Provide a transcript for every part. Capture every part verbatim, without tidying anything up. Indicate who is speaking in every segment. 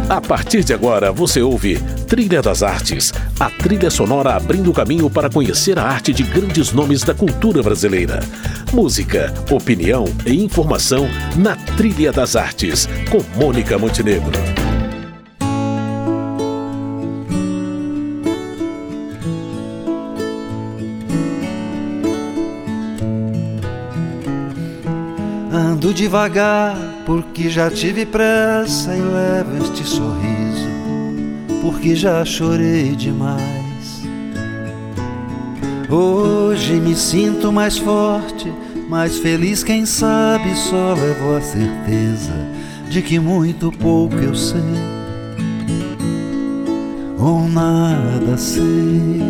Speaker 1: A partir de agora você ouve Trilha das Artes, a trilha sonora abrindo o caminho para conhecer a arte de grandes nomes da cultura brasileira. Música, opinião e informação na Trilha das Artes, com Mônica Montenegro.
Speaker 2: Ando devagar porque já tive pressa e levo este sorriso porque já chorei demais. Hoje me sinto mais forte, mais feliz, quem sabe só levo a certeza de que muito pouco eu sei ou nada sei.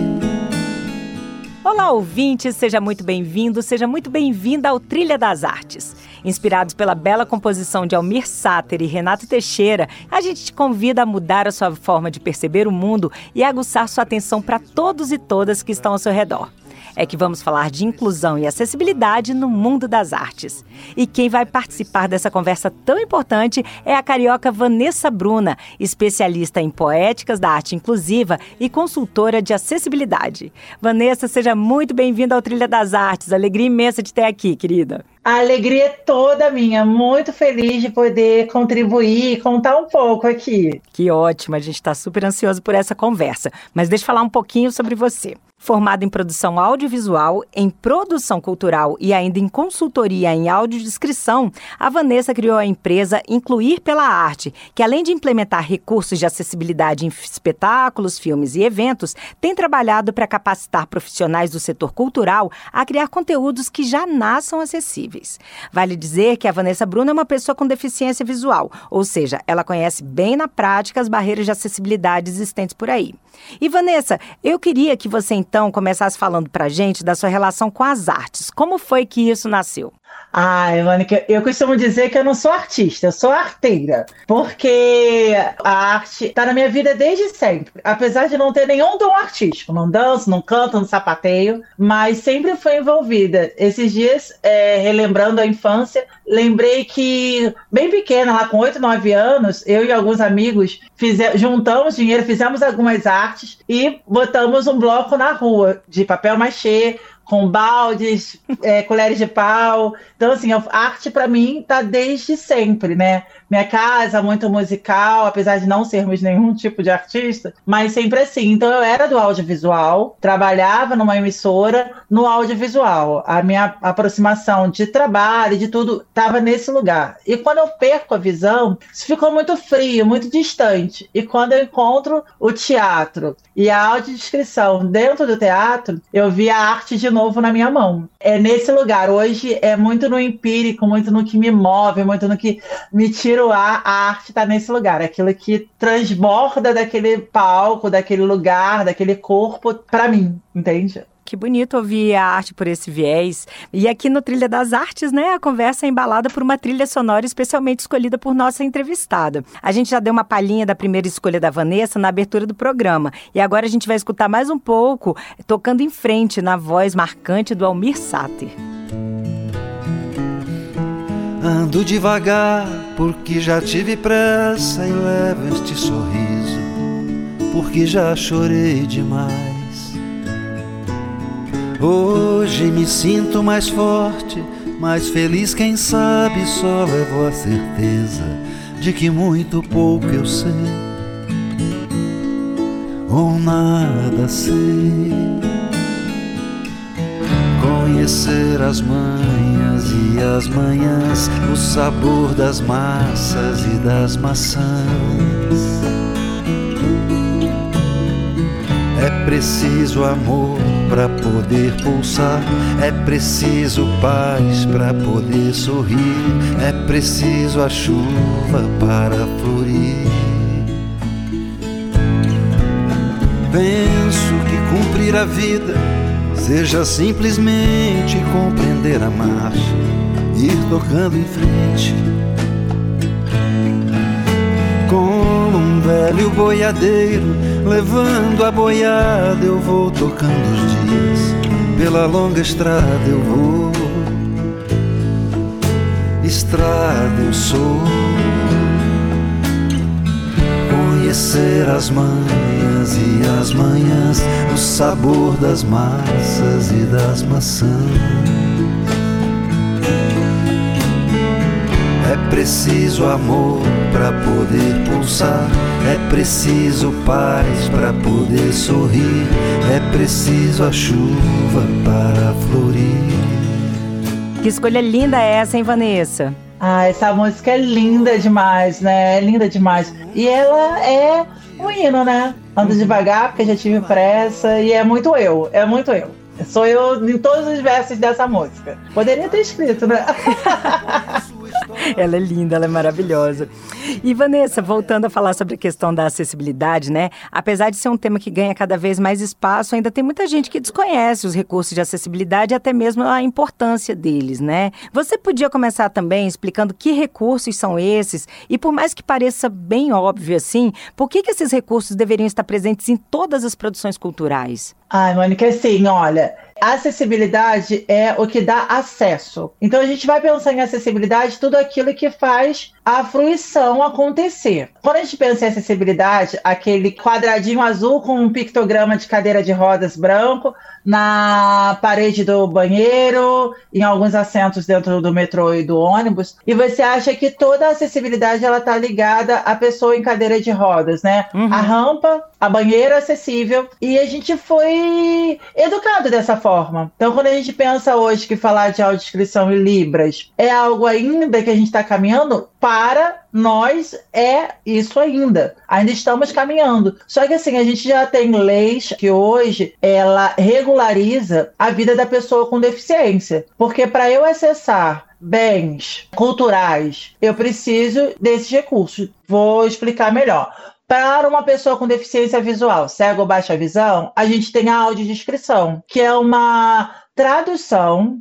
Speaker 3: Olá, ouvinte, seja muito bem-vindo, seja muito bem-vinda ao Trilha das Artes. Inspirados pela bela composição de Almir Sater e Renato Teixeira, a gente te convida a mudar a sua forma de perceber o mundo e aguçar sua atenção para todos e todas que estão ao seu redor. É que vamos falar de inclusão e acessibilidade no mundo das artes. E quem vai participar dessa conversa tão importante é a carioca Vanessa Bruna, especialista em poéticas da arte inclusiva e consultora de acessibilidade. Vanessa, seja muito bem-vinda ao Trilha das Artes. Alegria imensa de ter aqui, querida.
Speaker 4: A alegria é toda minha, muito feliz de poder contribuir e contar um pouco aqui.
Speaker 3: Que ótimo, a gente está super ansioso por essa conversa. Mas deixa eu falar um pouquinho sobre você. Formada em produção audiovisual, em produção cultural e ainda em consultoria em audiodescrição, a Vanessa criou a empresa Incluir pela Arte, que além de implementar recursos de acessibilidade em espetáculos, filmes e eventos, tem trabalhado para capacitar profissionais do setor cultural a criar conteúdos que já nasçam acessíveis. Vale dizer que a Vanessa Bruna é uma pessoa com deficiência visual, ou seja, ela conhece bem na prática as barreiras de acessibilidade existentes por aí. E Vanessa, eu queria que você então começasse falando pra gente da sua relação com as artes. Como foi que isso nasceu?
Speaker 4: Ai, Mônica, eu costumo dizer que eu não sou artista, eu sou arteira, porque a arte está na minha vida desde sempre, apesar de não ter nenhum dom artístico, não danço, não canto, não sapateio, mas sempre fui envolvida. Esses dias, é, relembrando a infância, lembrei que, bem pequena, lá com oito, nove anos, eu e alguns amigos fize- juntamos dinheiro, fizemos algumas artes e botamos um bloco na rua de papel machê, com baldes, é, colheres de pau. Então, assim, a arte para mim tá desde sempre, né? Minha casa, muito musical, apesar de não sermos nenhum tipo de artista, mas sempre assim. Então, eu era do audiovisual, trabalhava numa emissora no audiovisual. A minha aproximação de trabalho, de tudo, estava nesse lugar. E quando eu perco a visão, isso ficou muito frio, muito distante. E quando eu encontro o teatro e a audiodescrição dentro do teatro, eu vi a arte de novo na minha mão. É nesse lugar. Hoje é muito no empírico, muito no que me move, muito no que me tira o ar. A arte está nesse lugar. Aquilo que transborda daquele palco, daquele lugar, daquele corpo, para mim, entende?
Speaker 3: Que bonito ouvir a arte por esse viés. E aqui no Trilha das Artes, né, a conversa é embalada por uma trilha sonora especialmente escolhida por nossa entrevistada. A gente já deu uma palhinha da primeira escolha da Vanessa na abertura do programa. E agora a gente vai escutar mais um pouco, tocando em frente na voz marcante do Almir Sater.
Speaker 2: Ando devagar porque já tive pressa e levo este sorriso porque já chorei demais. Hoje me sinto mais forte, mais feliz, quem sabe só levo a certeza de que muito pouco eu sei ou nada sei. Conhecer as manhas e as manhãs, o sabor das massas e das maçãs. É preciso amor para poder pulsar, é preciso paz para poder sorrir, é preciso a chuva para florir. Penso que cumprir a vida seja simplesmente compreender a marcha, ir tocando em frente. Como um velho boiadeiro, levando a boiada, eu vou tocando os dias. Pela longa estrada eu vou, estrada eu sou. conhecer as manhas e as manhãs, o sabor das massas e das maçãs. É preciso amor para poder pulsar, é preciso paz para poder sorrir, é preciso a chuva para florir.
Speaker 3: Que escolha linda é essa, hein, Vanessa?
Speaker 4: Ah, essa música é linda demais, né? É linda demais. E ela é um hino, né? Ando devagar porque já tive pressa e é muito eu, é muito eu. Sou eu em todos os versos dessa música. Poderia ter escrito, né?
Speaker 3: Ela é linda, ela é maravilhosa. E Vanessa, voltando a falar sobre a questão da acessibilidade, né? Apesar de ser um tema que ganha cada vez mais espaço, ainda tem muita gente que desconhece os recursos de acessibilidade e até mesmo a importância deles, né? Você podia começar também explicando que recursos são esses e, por mais que pareça bem óbvio assim, por que que esses recursos deveriam estar presentes em todas as produções culturais?
Speaker 4: Ai, Mônica, assim, olha, a acessibilidade é o que dá acesso. Então a gente vai pensar em acessibilidade, tudo aquilo que faz a fruição acontecer. Quando a gente pensa em acessibilidade, aquele quadradinho azul com um pictograma de cadeira de rodas branco na parede do banheiro, em alguns assentos dentro do metrô e do ônibus, e você acha que toda a acessibilidade ela está ligada à pessoa em cadeira de rodas, né? Uhum. A rampa, a banheira acessível, e a gente foi educado dessa forma. Então, quando a gente pensa hoje que falar de audiodescrição e Libras é algo ainda que a gente está caminhando, para nós é isso ainda. Ainda estamos caminhando. Só que assim, a gente já tem leis que hoje ela regulariza a vida da pessoa com deficiência. Porque para eu acessar bens culturais, eu preciso desses recursos. Vou explicar melhor. Para uma pessoa com deficiência visual, cego ou baixa visão, a gente tem a audiodescrição, que é uma tradução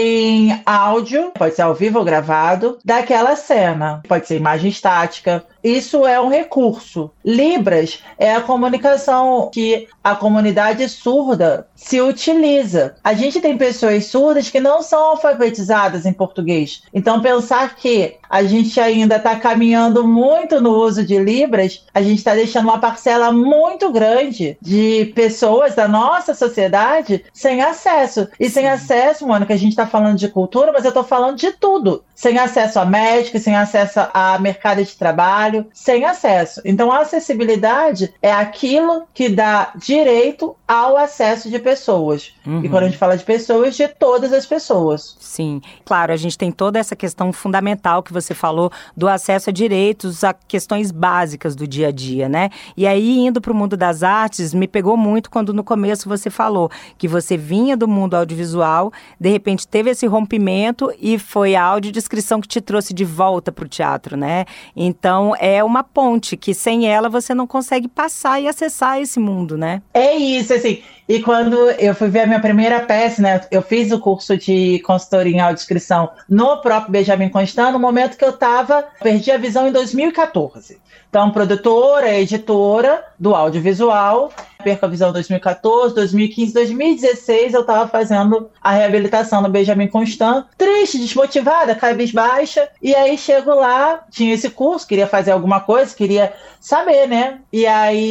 Speaker 4: em áudio, pode ser ao vivo ou gravado, daquela cena. Pode ser imagem estática. Isso é um recurso. Libras é a comunicação que a comunidade surda se utiliza. A gente tem pessoas surdas que não são alfabetizadas em português. Então, pensar que a gente ainda está caminhando muito no uso de Libras, a gente está deixando uma parcela muito grande de pessoas da nossa sociedade sem acesso. E sem acesso, Mônica, a gente está falando de cultura, mas eu estou falando de tudo. Sem acesso a médico, sem acesso a mercado de trabalho, sem acesso. Então, a acessibilidade é aquilo que dá direito ao acesso de pessoas. Uhum. E quando a gente fala de pessoas, de todas as pessoas.
Speaker 3: Sim, claro, a gente tem toda essa questão fundamental que você falou do acesso a direitos, a questões básicas do dia a dia, né? E aí, indo para o mundo das artes, me pegou muito quando no começo você falou que você vinha do mundo audiovisual, de repente teve esse rompimento e foi a audiodescrição que te trouxe de volta para o teatro, né? Então, é uma ponte que sem ela você não consegue passar e acessar esse mundo, né?
Speaker 4: É isso, assim. E quando eu fui ver a minha primeira peça, né? Eu fiz o curso de consultoria em audiodescrição no próprio Benjamin Constant, no momento que eu tava, perdi a visão em dois mil e catorze. Então, produtora, editora do audiovisual, perco a visão em dois mil e catorze, dois mil e quinze, dois mil e dezesseis, eu estava fazendo a reabilitação no Benjamin Constant, triste, desmotivada, cabisbaixa, e aí chego lá, tinha esse curso, queria fazer alguma coisa, queria saber, né? E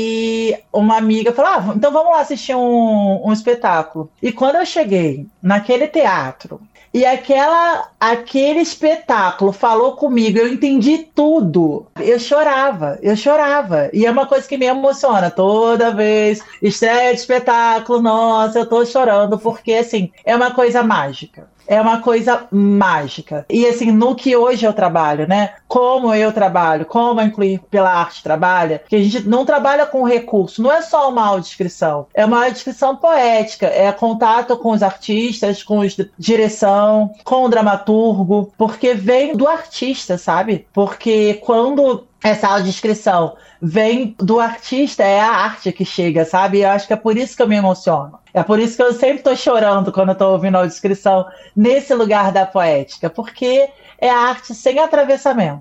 Speaker 4: aí uma amiga falou, ah, então vamos lá assistir um, um espetáculo. E quando eu cheguei naquele teatro, e aquela, aquele espetáculo falou comigo, eu entendi tudo. Eu chorava, eu chorava. E é uma coisa que me emociona toda vez. Estreia de espetáculo, nossa, eu tô chorando, porque assim, é uma coisa mágica. É uma coisa mágica. E assim, no que hoje eu trabalho, né? Como eu trabalho, como a Incluir pela Arte trabalha, que a gente não trabalha com recurso, não é só uma audiodescrição, é uma audiodescrição poética, é contato com os artistas, com os direção, com o dramaturgo, porque vem do artista, sabe? Porque quando essa audiodescrição vem do artista, é a arte que chega, sabe? Eu acho que é por isso que eu me emociono. É por isso que eu sempre tô chorando quando eu tô ouvindo a audiodescrição nesse lugar da poética, porque é a arte sem atravessamento.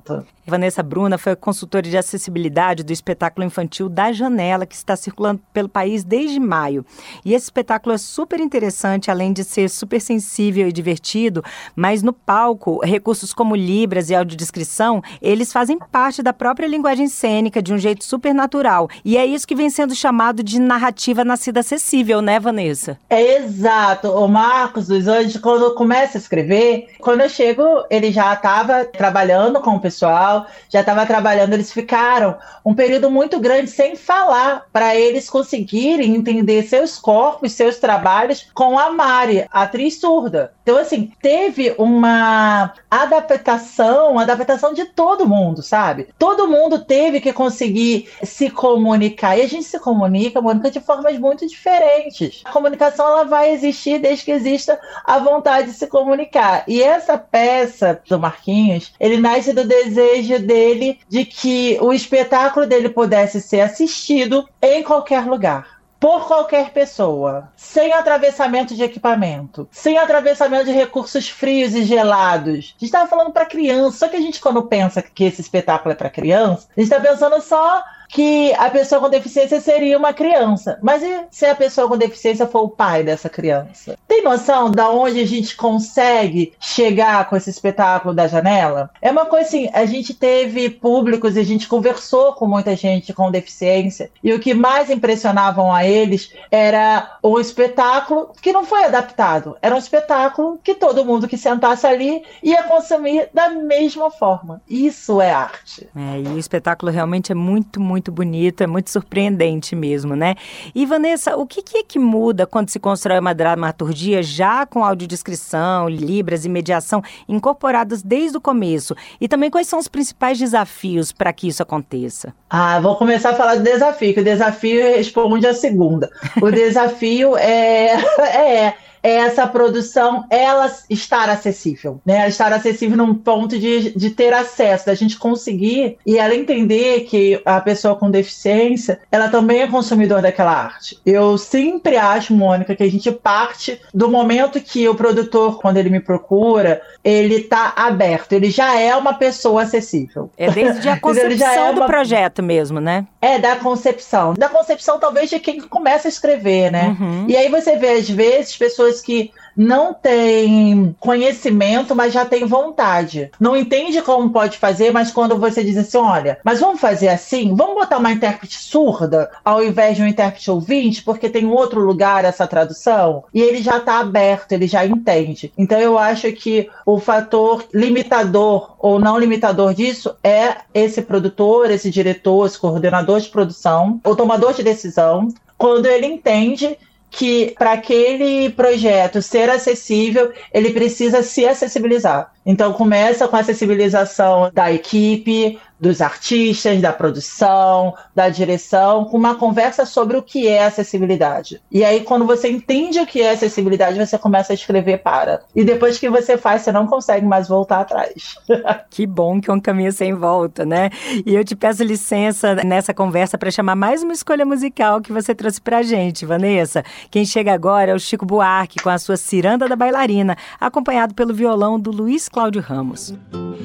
Speaker 3: Vanessa Bruna foi consultora de acessibilidade do espetáculo infantil Da Janela, que está circulando pelo país desde maio. E esse espetáculo é super interessante, além de ser super sensível e divertido, mas no palco, recursos como libras e audiodescrição, eles fazem parte da própria linguagem cênica de um jeito super natural. E é isso que vem sendo chamado de narrativa nascida acessível, né, Vanessa?
Speaker 4: É exato. O Marcos dos Anjos, quando eu começo a escrever, quando eu chego, ele já estava trabalhando com o pessoal, já estava trabalhando, eles ficaram um período muito grande sem falar, para eles conseguirem entender seus corpos, seus trabalhos com a Mari, a atriz surda. Então, assim, teve uma adaptação, adaptação de todo mundo, sabe? Todo mundo teve que conseguir se comunicar. E a gente se comunica, Mônica, de formas muito diferentes. A comunicação, ela vai existir desde que exista a vontade de se comunicar. E essa peça do Marquinhos, ele nasce do desejo dele de que o espetáculo dele pudesse ser assistido em qualquer lugar, por qualquer pessoa, sem atravessamento de equipamento, sem atravessamento de recursos frios e gelados. A gente estava falando para criança, só que a gente, quando pensa que esse espetáculo é para criança, a gente está pensando só que a pessoa com deficiência seria uma criança. Mas e se a pessoa com deficiência for o pai dessa criança? Tem noção de onde a gente consegue chegar com esse espetáculo Da Janela? É uma coisa assim, a gente teve públicos e a gente conversou com muita gente com deficiência, e o que mais impressionavam a eles era o espetáculo que não foi adaptado. Era um espetáculo que todo mundo que sentasse ali ia consumir da mesma forma. Isso é arte.
Speaker 3: É, e o espetáculo realmente é muito, muito muito bonito, é muito surpreendente mesmo, né? E, Vanessa, o que, que é que muda quando se constrói uma dramaturgia já com audiodescrição, libras e mediação incorporadas desde o começo? E também quais são os principais desafios para que isso aconteça?
Speaker 4: Ah, vou começar a falar do desafio, que o desafio responde a segunda. O desafio é... é essa produção, ela estar acessível, né? Ela estar acessível num ponto de, de ter acesso, da gente conseguir, e ela entender que a pessoa com deficiência, ela também é consumidor daquela arte. Eu sempre acho, Mônica, que a gente parte do momento que o produtor, quando ele me procura, ele está aberto, ele já é uma pessoa acessível.
Speaker 3: É desde a concepção é uma... do projeto mesmo, né?
Speaker 4: É, da concepção. Da concepção, talvez, de quem começa a escrever, né? Uhum. E aí você vê, às vezes, pessoas que não têm conhecimento, mas já têm vontade. Não entende como pode fazer, mas quando você diz assim, olha, mas vamos fazer assim? Vamos botar uma intérprete surda ao invés de um intérprete ouvinte, porque tem um outro lugar essa tradução? E ele já está aberto, ele já entende. Então eu acho que o fator limitador ou não limitador disso é esse produtor, esse diretor, esse coordenador de produção, o tomador de decisão, quando ele entende que para aquele projeto ser acessível, ele precisa se acessibilizar. Então começa com a acessibilização da equipe, dos artistas, da produção, da direção, com uma conversa sobre o que é acessibilidade. E aí, quando você entende o que é acessibilidade, você começa a escrever para. E depois que você faz, você não consegue mais voltar atrás.
Speaker 3: Que bom que é um caminho sem volta, né? E eu te peço licença nessa conversa para chamar mais uma escolha musical que você trouxe pra gente, Vanessa. Quem chega agora é o Chico Buarque, com a sua Ciranda da Bailarina, acompanhado pelo violão do Luiz Cláudio Ramos.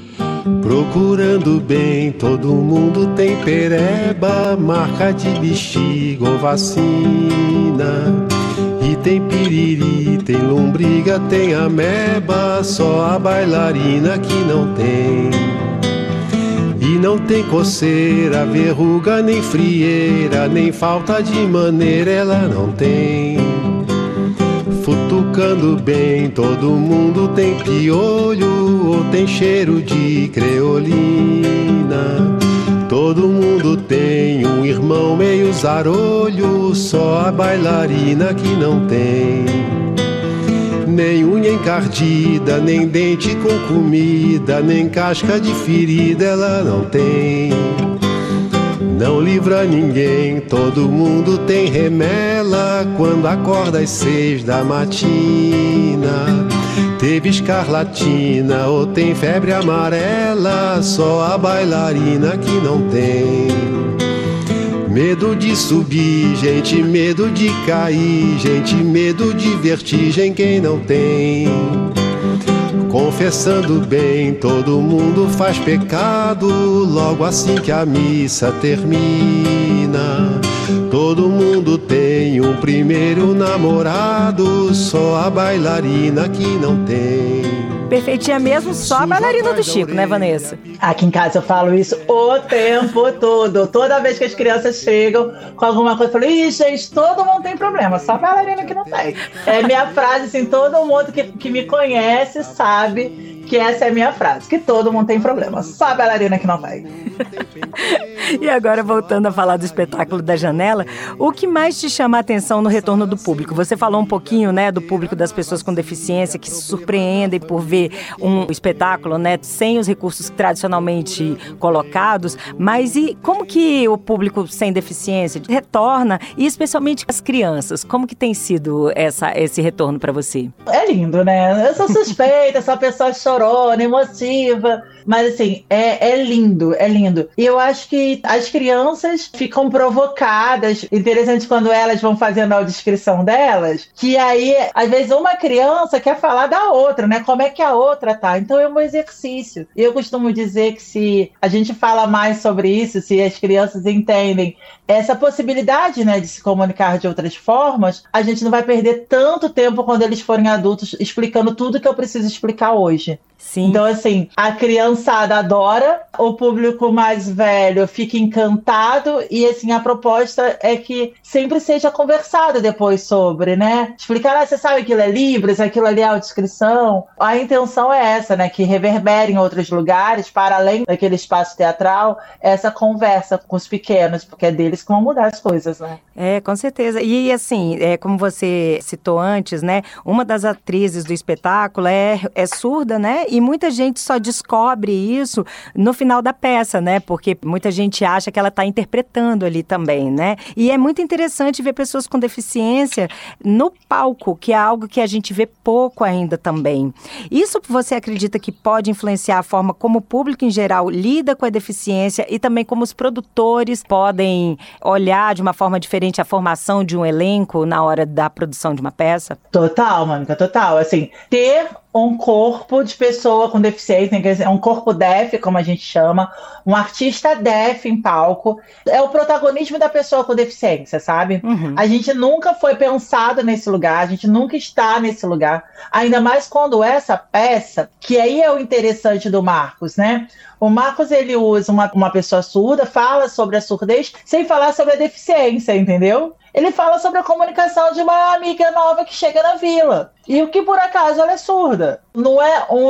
Speaker 5: Procurando bem, todo mundo tem pereba, marca de bexiga ou vacina. E tem piriri, tem lombriga, tem ameba, só a bailarina que não tem. E não tem coceira, verruga, nem frieira, nem falta de maneira ela não tem. Futucando bem, todo mundo tem piolho ou tem cheiro de creolina. Todo mundo tem um irmão meio zarolho, só a bailarina que não tem. Nem unha encardida, nem dente com comida, nem casca de ferida ela não tem. Não livra ninguém, todo mundo tem remela quando acorda às seis da matina. Teve escarlatina ou tem febre amarela, só a bailarina que não tem. Medo de subir, gente, medo de cair, gente, medo de vertigem quem não tem. Confessando bem, todo mundo faz pecado logo assim que a missa termina. Todo mundo tem um primeiro namorado, só a bailarina que não tem.
Speaker 3: Perfeitinha mesmo, só a bailarina do Chico, né, Vanessa?
Speaker 4: Aqui em casa eu falo isso o tempo todo. Toda vez que as crianças chegam com alguma coisa, eu falo, ih, gente, todo mundo tem problema, só a bailarina que não tem. É minha frase, assim, todo mundo que, que me conhece sabe que essa é a minha frase, que todo mundo tem problema, só a bailarina que não tem.
Speaker 3: E agora, voltando a falar do espetáculo da Janela, o que mais te chama a atenção no retorno do público? Você falou um pouquinho, né, do público das pessoas com deficiência que se surpreendem por ver um espetáculo, né, sem os recursos tradicionalmente colocados, mas e como que o público sem deficiência retorna, e especialmente as crianças? Como que tem sido essa, esse retorno para você?
Speaker 4: É lindo, né? Eu sou suspeita, sou uma pessoa chorona, emotiva, mas assim, é, é lindo, é lindo. E eu acho que as crianças ficam provocadas, interessante quando elas vão fazendo a descrição delas, que aí, às vezes, uma criança quer falar da outra, né? Como é que a outra tá? Então é um exercício. Eu costumo dizer que se a gente fala mais sobre isso, se as crianças entendem essa possibilidade, né, de se comunicar de outras formas, a gente não vai perder tanto tempo quando eles forem adultos explicando tudo que eu preciso explicar hoje.
Speaker 3: Sim.
Speaker 4: Então, assim, a criançada adora, o público mais velho fica encantado e, assim, a proposta é que sempre seja conversado depois sobre, né? Explicar, ah, você sabe aquilo é Libras, aquilo ali é audiodescrição. A intenção é essa, né? Que reverbere em outros lugares, para além daquele espaço teatral, essa conversa com os pequenos, porque é deles que vão mudar as coisas, né?
Speaker 3: É, com certeza. E, assim, é, como você citou antes, né? Uma das atrizes do espetáculo é, é surda, né? E muita gente só descobre isso no final da peça, né? Porque muita gente acha que ela está interpretando ali também, né? E é muito interessante ver pessoas com deficiência no palco, que é algo que a gente vê pouco ainda também. Isso você acredita que pode influenciar a forma como o público em geral lida com a deficiência e também como os produtores podem olhar de uma forma diferente a formação de um elenco na hora da produção de uma peça?
Speaker 4: Total, Mônica, total. Assim, ter um corpo de pessoa com deficiência, quer dizer, um corpo deaf, como a gente chama, um artista deaf em palco, é o protagonismo da pessoa com deficiência, sabe? Uhum. A gente nunca foi pensado nesse lugar, a gente nunca está nesse lugar, ainda mais quando essa peça, que aí é o interessante do Marcos, né? O Marcos, ele usa uma, uma pessoa surda, fala sobre a surdez, sem falar sobre a deficiência, entendeu? Ele fala sobre a comunicação de uma amiga nova que chega na vila. E o que, por acaso, ela é surda. Não é um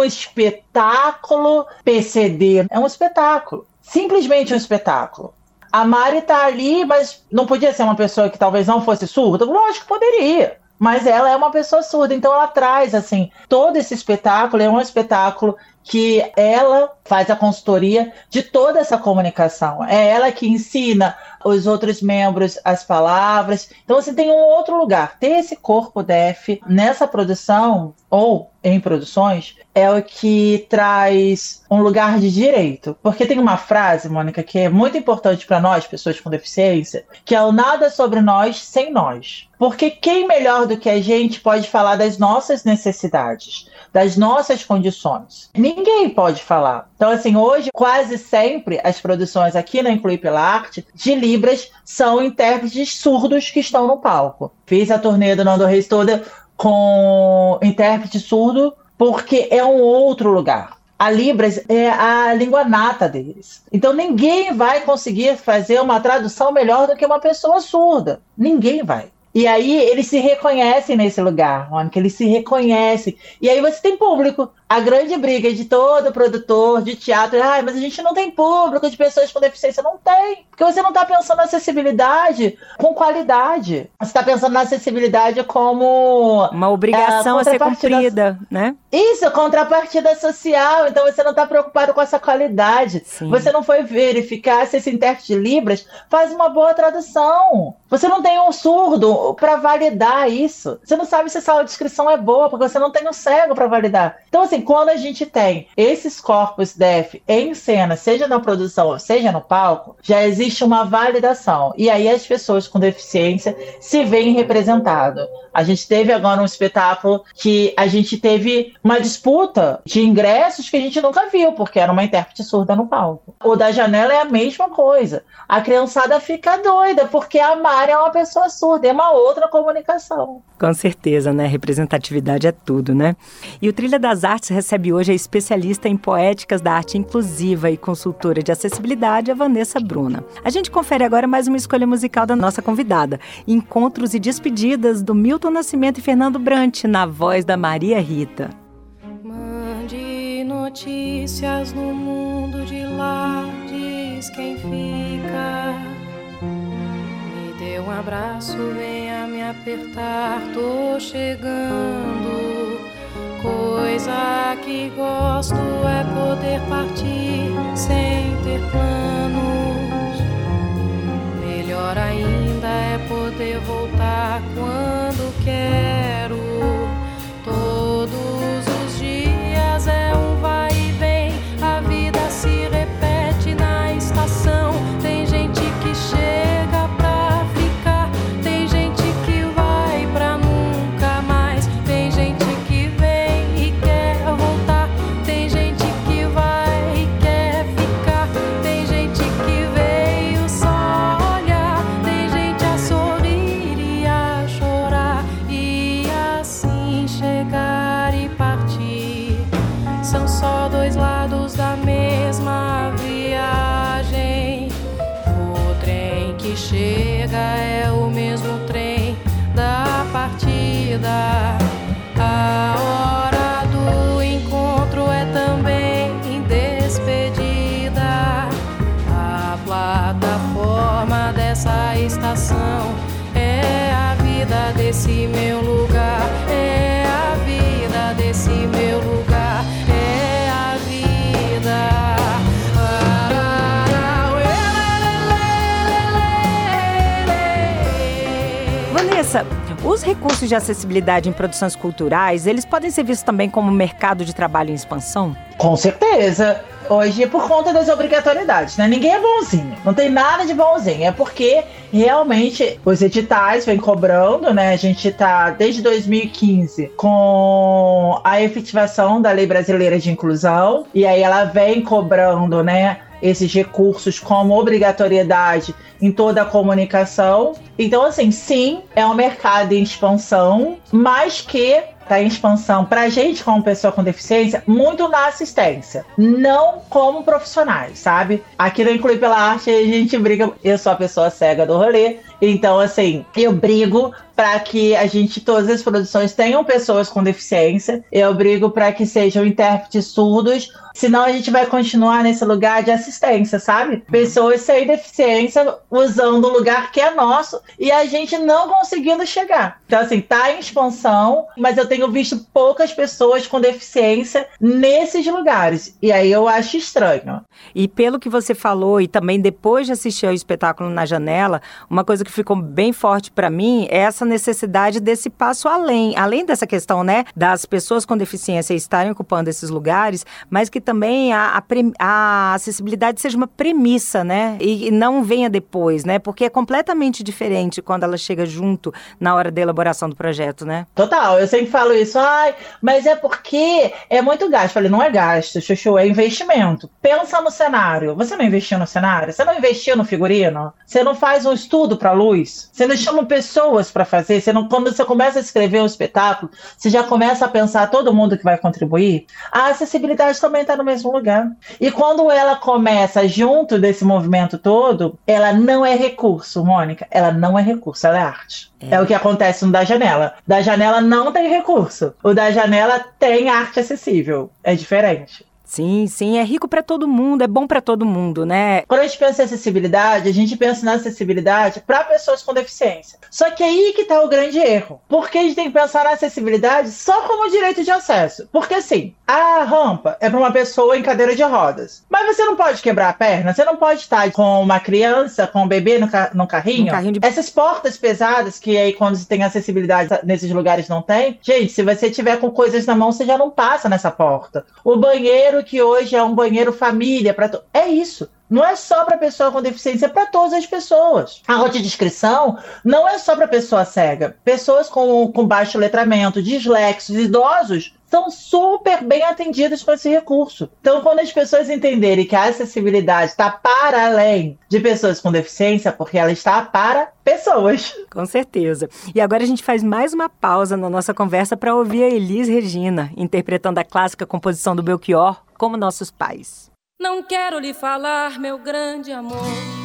Speaker 4: espetáculo P C D, é um espetáculo. Simplesmente um espetáculo. A Mari tá ali, mas não podia ser uma pessoa que talvez não fosse surda? Lógico que poderia. Mas ela é uma pessoa surda, então ela traz, assim, todo esse espetáculo, é um espetáculo que ela faz a consultoria de toda essa comunicação. É ela que ensina os outros membros as palavras. Então, assim, tem um outro lugar. Ter esse corpo deaf nessa produção, ou em produções, é o que traz um lugar de direito. Porque tem uma frase, Mônica, que é muito importante para nós, pessoas com deficiência, que é o nada sobre nós sem nós. Porque quem melhor do que a gente pode falar das nossas necessidades, das nossas condições? Ninguém pode falar. Então, assim, hoje, quase sempre, as produções aqui na Incluir pela Arte, de Libras, são intérpretes surdos que estão no palco. Fiz a turnê do Nando Reis toda com intérprete surdo, porque é um outro lugar. A Libras é a língua nata deles. Então, ninguém vai conseguir fazer uma tradução melhor do que uma pessoa surda. Ninguém vai. E aí eles se reconhecem nesse lugar, Mônica, eles se reconhecem. E aí você tem público. A grande briga de todo produtor de teatro, ah, mas a gente não tem público de pessoas com deficiência. Não tem, porque você não está pensando na acessibilidade com qualidade. Você está pensando na acessibilidade como
Speaker 3: uma obrigação é, a ser cumprida, né?
Speaker 4: Isso, contrapartida social. Então você não está preocupado com essa qualidade. Sim. Você não foi verificar se esse intérprete de Libras faz uma boa tradução. Você não tem um surdo para validar isso. Você não sabe se essa audiodescrição é boa, porque você não tem um cego para validar. Então, assim, assim, quando a gente tem esses corpos D E F em cena, seja na produção, seja no palco, já existe uma validação. E aí as pessoas com deficiência se veem representadas. A gente teve agora um espetáculo que a gente teve uma disputa de ingressos que a gente nunca viu, porque era uma intérprete surda no palco. O da Janela é a mesma coisa. A criançada fica doida, porque a Mari é uma pessoa surda, é uma outra comunicação.
Speaker 3: Com certeza, né? Representatividade é tudo, né? E o Trilha das Artes recebe hoje a especialista em poéticas da arte inclusiva e consultora de acessibilidade, a Vanessa Bruna. A gente confere agora mais uma escolha musical da nossa convidada. Encontros e Despedidas, do Milton Nascimento e Fernando Brant, na voz da Maria Rita.
Speaker 6: Mande notícias no mundo de lá, diz quem fica. Me dê um abraço, venha me apertar, tô chegando. Coisa que gosto é poder partir sem ter planos. Melhor ainda é poder voltar quando quero. Todos os dias é um vai e vem, a vida se repete na estação. Tem gente que chega pra ficar, tem gente que vai pra nunca mais. Tem gente que vem e quer voltar, tem gente que vai e quer ficar. Tem gente que veio só olhar, tem gente a sorrir e a chorar, e assim chegar e partir. São só dois lados da mesma viagem. O trem que chega é o mesmo trem da partida. A hora do encontro é também despedida. A plataforma dessa estação é a vida desse meu lugar. É a vida desse meu lugar. É a vida.
Speaker 3: Vanessa, os recursos de acessibilidade em produções culturais, eles podem ser vistos também como mercado de trabalho em expansão?
Speaker 4: Com certeza. Hoje é por conta das obrigatoriedades, né? Ninguém é bonzinho, não tem nada de bonzinho. É porque realmente os editais vêm cobrando, né? A gente está desde dois mil e quinze com a efetivação da Lei Brasileira de Inclusão, e aí ela vem cobrando, né, esses recursos como obrigatoriedade em toda a comunicação. Então, assim, sim, é um mercado em expansão, mas que está em expansão para a gente, como pessoa com deficiência, muito na assistência, não como profissionais, sabe? Aqui no Inclui pela Arte a gente briga, eu sou a pessoa cega do rolê, então, assim, eu brigo para que a gente, todas as produções tenham pessoas com deficiência, eu brigo para que sejam intérpretes surdos, senão a gente vai continuar nesse lugar de assistência, sabe? Pessoas sem deficiência usando o lugar que é nosso e a gente não conseguindo chegar. Então, assim, tá em expansão, mas eu tenho visto poucas pessoas com deficiência nesses lugares. E aí eu acho estranho.
Speaker 3: E pelo que você falou, e também depois de assistir ao espetáculo Na Janela, uma coisa que ficou bem forte para mim é essa necessidade desse passo além. Além dessa questão, né, das pessoas com deficiência estarem ocupando esses lugares, mas que também a, a, a acessibilidade seja uma premissa, né? E, e não venha depois, né? Porque é completamente diferente quando ela chega junto na hora da elaboração do projeto, né?
Speaker 4: Total, eu sempre falo isso, ai, mas é porque é muito gasto. Eu falei, não é gasto, Chuchu, é investimento. Pensa no cenário. Você não investiu no cenário? Você não investiu no figurino? Você não faz um estudo para luz? Você não chama pessoas para fazer? Você não, quando você começa a escrever um espetáculo, você já começa a pensar todo mundo que vai contribuir? A acessibilidade também está no mesmo lugar. E quando ela começa junto desse movimento todo, ela não é recurso, Mônica. Ela não é recurso, ela é arte. É. É o que acontece no Da Janela. Da Janela não tem recurso. O Da Janela tem arte acessível. É diferente.
Speaker 3: Sim, sim, é rico para todo mundo, é bom para todo mundo, né?
Speaker 4: Quando a gente pensa em acessibilidade, a gente pensa na acessibilidade para pessoas com deficiência. Só que aí que tá o grande erro. Porque a gente tem que pensar na acessibilidade só como direito de acesso. Porque assim, a rampa é para uma pessoa em cadeira de rodas. Mas você não pode quebrar a perna, você não pode estar com uma criança, com um bebê no, ca- no carrinho.
Speaker 3: Um carrinho de...
Speaker 4: Essas portas pesadas, que aí quando você tem acessibilidade nesses lugares não tem. Gente, se você tiver com coisas na mão, você já não passa nessa porta. O banheiro, que hoje é um banheiro família, para to... é isso. Não é só para pessoa com deficiência, é para todas as pessoas. A audiodescrição não é só para pessoa cega. Pessoas com, com baixo letramento, dislexos, idosos, são super bem atendidas com esse recurso. Então, quando as pessoas entenderem que a acessibilidade está para além de pessoas com deficiência, porque ela está para pessoas.
Speaker 3: Com certeza. E agora a gente faz mais uma pausa na nossa conversa para ouvir a Elis Regina, interpretando a clássica composição do Belchior, Como Nossos Pais.
Speaker 6: Não quero lhe falar, meu grande amor,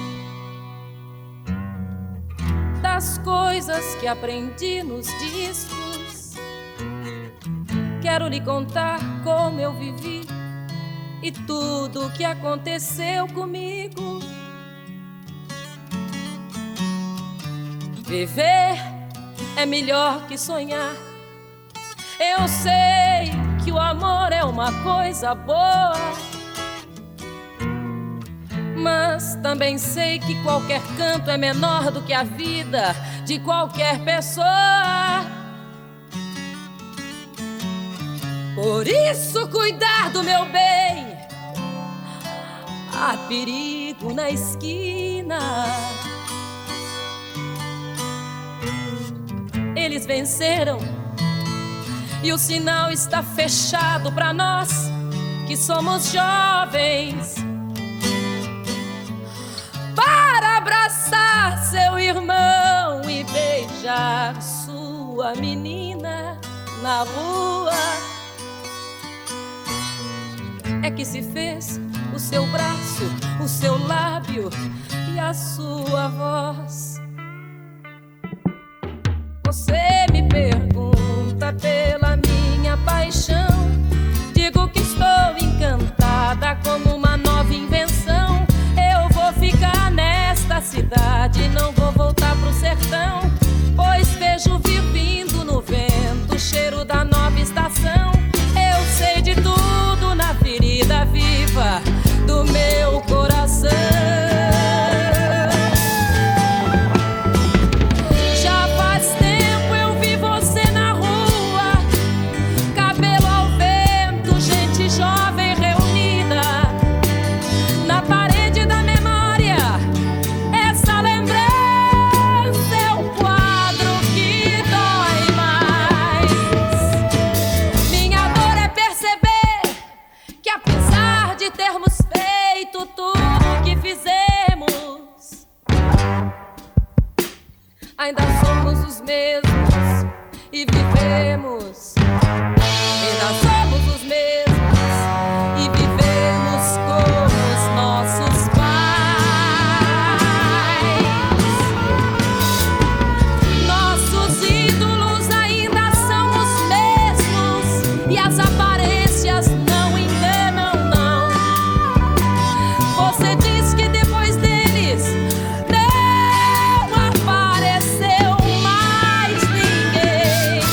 Speaker 6: das coisas que aprendi nos discos. Quero lhe contar como eu vivi e tudo o que aconteceu comigo. Viver é melhor que sonhar. Eu sei que o amor é uma coisa boa, mas também sei que qualquer canto é menor do que a vida de qualquer pessoa. Por isso, cuidar do meu bem. Há perigo na esquina. Eles venceram e o sinal está fechado para nós que somos jovens. Para abraçar seu irmão e beijar sua menina na rua, é que se fez o seu braço, o seu lábio e a sua voz. Você me pergunta pela minha paixão, digo que estou encantada como uma nova invenção. Eu vou ficar nesta cidade, não vou voltar pro sertão, pois vejo vir vindo no vento o cheiro da nova estação. Eu sei de tudo na ferida viva do meu coração. Já faz tempo eu vi você na rua, cabelo ao vento, gente jovem reunida na parede da memória. Essa lembrança é um quadro que dói mais. Minha dor é perceber que apesar de termos feito tudo que fizemos, ainda somos os mesmos e vivemos. Ainda somos os mesmos e vivemos como os nossos pais. Nossos ídolos ainda são os mesmos e as aparências não enganam, não. Você diz que depois deles não apareceu mais ninguém.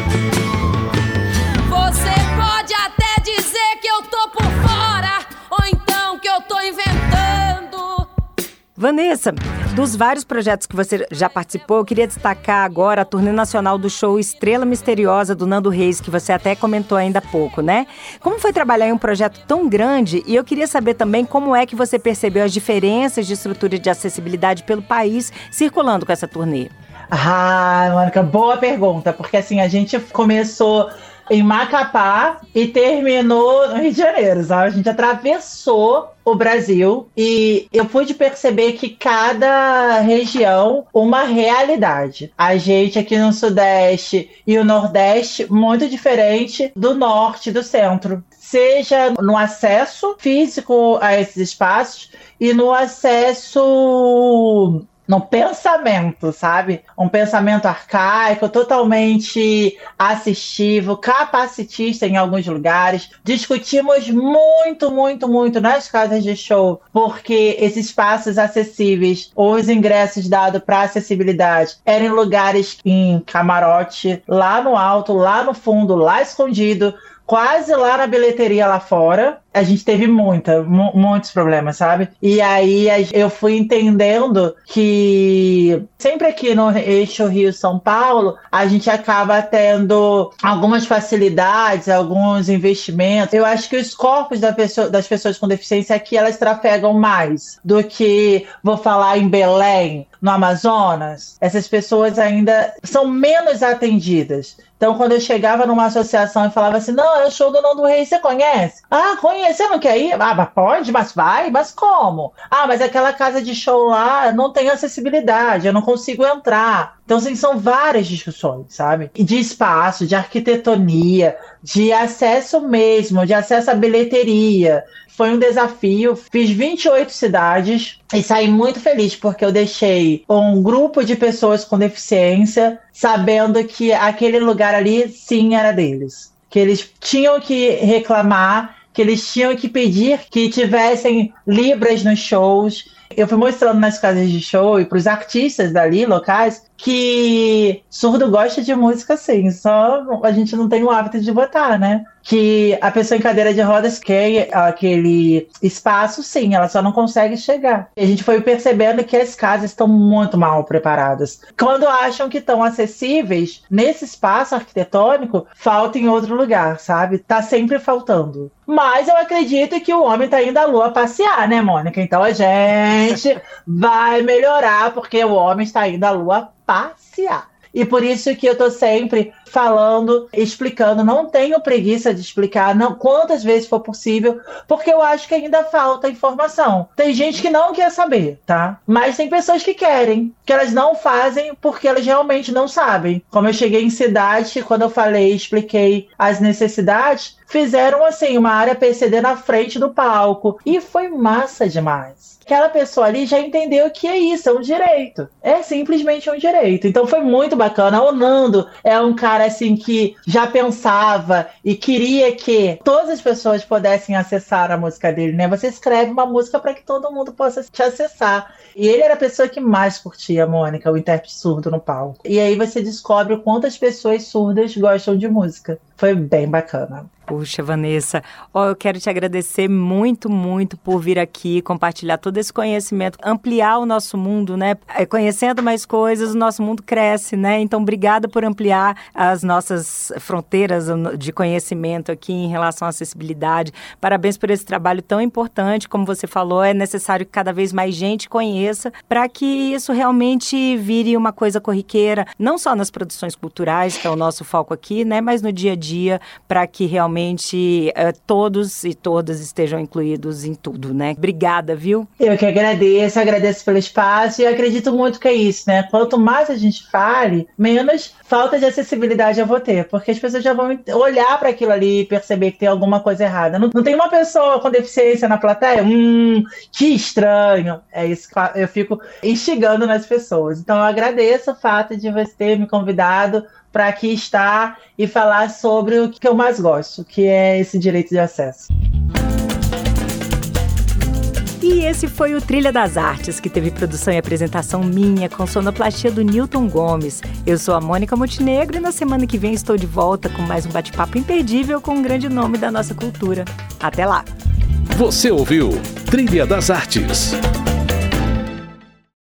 Speaker 6: Você pode até dizer que eu tô por fora, ou então que eu tô inventando.
Speaker 3: Vanessa, dos vários projetos que você já participou, eu queria destacar agora a turnê nacional do show Estrela Misteriosa do Nando Reis, que você até comentou ainda há pouco, né? Como foi trabalhar em um projeto tão grande? E eu queria saber também como é que você percebeu as diferenças de estrutura de acessibilidade pelo país circulando com essa turnê.
Speaker 4: Ah, Mônica, boa pergunta, porque assim, a gente começou em Macapá e terminou no Rio de Janeiro, sabe? A gente atravessou o Brasil e eu pude perceber que cada região uma realidade. A gente aqui no Sudeste e o Nordeste muito diferente do Norte e do Centro. Seja no acesso físico a esses espaços e no acesso no pensamento, sabe? Um pensamento arcaico, totalmente assistivo, capacitista em alguns lugares. Discutimos muito, muito, muito nas casas de show, porque esses espaços acessíveis, ou os ingressos dados para acessibilidade, eram em lugares em camarote, lá no alto, lá no fundo, lá escondido, quase lá na bilheteria lá fora. A gente teve muita, mu- muitos problemas, sabe? E aí eu fui entendendo que sempre aqui no eixo Rio-São Paulo, a gente acaba tendo algumas facilidades, alguns investimentos. Eu acho que os corpos da pessoa, das pessoas com deficiência aqui, elas trafegam mais do que, vou falar, em Belém, no Amazonas. Essas pessoas ainda são menos atendidas. Então, quando eu chegava numa associação e falava assim, não, é o show do Nando Reis, você conhece? Ah, conhece, você não quer ir? Ah, mas pode, mas vai, mas como? Ah, mas aquela casa de show lá não tem acessibilidade, eu não consigo entrar. Então, assim, são várias discussões, sabe? De espaço, de arquitetonia, de acesso mesmo, de acesso à bilheteria. Foi um desafio, fiz vinte e oito cidades e saí muito feliz porque eu deixei um grupo de pessoas com deficiência sabendo que aquele lugar ali, sim, era deles. Que eles tinham que reclamar, que eles tinham que pedir que tivessem libras nos shows. Eu fui mostrando nas casas de show e para os artistas dali, locais, que surdo gosta de música sim, só a gente não tem o hábito de botar, né? Que a pessoa em cadeira de rodas quer aquele espaço, sim, ela só não consegue chegar. E a gente foi percebendo que as casas estão muito mal preparadas. Quando acham que estão acessíveis, nesse espaço arquitetônico, falta em outro lugar, sabe? Tá sempre faltando. Mas eu acredito que o homem tá indo à lua passear, né, Mônica? Então a gente vai melhorar, porque o homem está indo à lua passear. E por isso que eu tô sempre falando, explicando, não tenho preguiça de explicar, não, quantas vezes for possível, porque eu acho que ainda falta informação. Tem gente que não quer saber, tá? Mas tem pessoas que querem, que elas não fazem porque elas realmente não sabem. Como eu cheguei em cidade, quando eu falei, expliquei as necessidades, fizeram assim, uma área P C D na frente do palco. E foi massa demais. Aquela pessoa ali já entendeu que é isso, é um direito. É simplesmente um direito. Então foi muito bacana. O Nando é um cara assim que já pensava e queria que todas as pessoas pudessem acessar a música dele, né? Você escreve uma música para que todo mundo possa te acessar. E ele era a pessoa que mais curtia, Mônica, o intérprete surdo no palco. E aí você descobre quantas pessoas surdas gostam de música. Foi bem bacana.
Speaker 3: Puxa, Vanessa, oh, eu quero te agradecer muito, muito por vir aqui, compartilhar todo esse conhecimento, ampliar o nosso mundo, né? Conhecendo mais coisas, o nosso mundo cresce, né? Então, obrigada por ampliar as nossas fronteiras de conhecimento aqui em relação à acessibilidade. Parabéns por esse trabalho tão importante, como você falou, é necessário que cada vez mais gente conheça para que isso realmente vire uma coisa corriqueira, não só nas produções culturais, que é o nosso foco aqui, né? Mas no dia a dia, para que realmente Uh, todos e todas estejam incluídos em tudo, né? Obrigada, viu?
Speaker 4: Eu que agradeço, agradeço pelo espaço e acredito muito que é isso, né? Quanto mais a gente fale, menos falta de acessibilidade eu vou ter, porque as pessoas já vão olhar para aquilo ali e perceber que tem alguma coisa errada. Não, não tem uma pessoa com deficiência na plateia? Hum, que estranho. É isso que eu fico instigando nas pessoas. Então eu agradeço o fato de você ter me convidado para aqui estar e falar sobre o que eu mais gosto, que é esse direito de acesso.
Speaker 3: E esse foi o Trilha das Artes, que teve produção e apresentação minha, com sonoplastia do Newton Gomes. Eu sou a Mônica Montenegro e na semana que vem estou de volta com mais um bate-papo imperdível com um grande nome da nossa cultura. Até lá!
Speaker 1: Você ouviu Trilha das Artes.